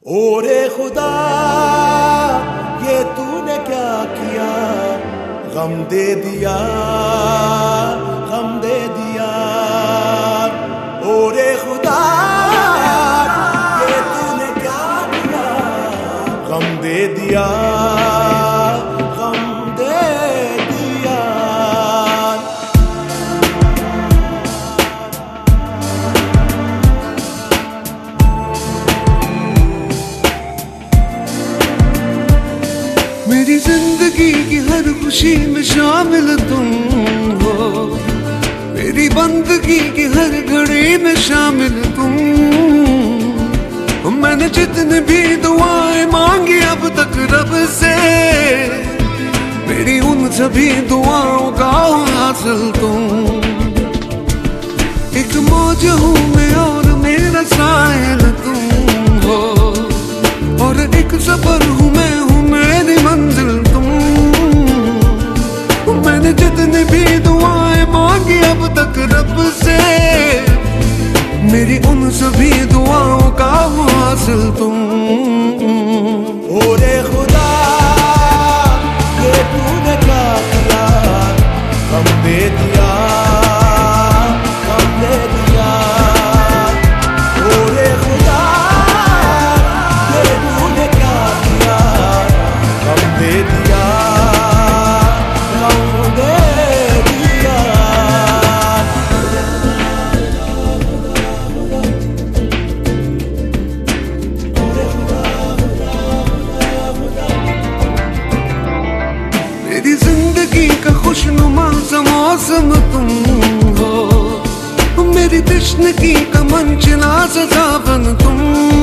ओरे खुदा ये तूने क्या किया, गम दे दिया, गम दे दिया। ओरे खुदा ये तूने क्या किया, गम दे दिया, गम दे दिया। मेरी जिंदगी की हर खुशी में शामिल तुम हो, मेरी बंदगी की हर घड़ी में शामिल तुम। मैंने जितने भी दुआएं मांगी अब तक रब से, मेरी उन सभी दुआओं का हासिल तुम। एक मौज हूँ मैं और मेरा साहिल तुम हो, और एक सफर हूँ मैं, हूँ मेरी मंजिल तुम। मैंने जितनी भी दुआएं मांगी अब तक रब से, मेरी उन सभी दुआओं का हासिल तुम। ओरे खुदा ये तूने क्या किया, गम दे दिया, गम दे दिया। ओरे खुदा ये तूने क्या किया, गम दे दिया, गम दे दिया। मेरी जिंदगी का खुशनुमा सा मौसम तुम हो, मेरी तश्नगी का मंजिला सा सावन तुम।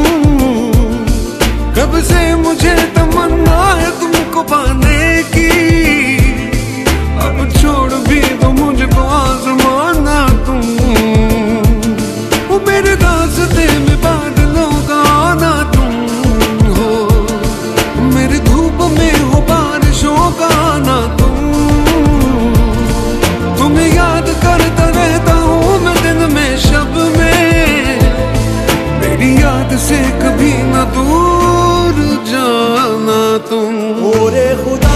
कब से मुझे तमन्ना है तुमको पाने की, अब छोड़ भी दो मुझको आजमाना तुम। वो मेरे रास्ते में बादलों का आना तुम हो, मेरे धूप में हो बारिशों का आना तुम। तुम्हें याद करता रहता हूँ मैं दिन में शब में, मेरी याद से कभी न दूर जाना तुम। ओरे खुदा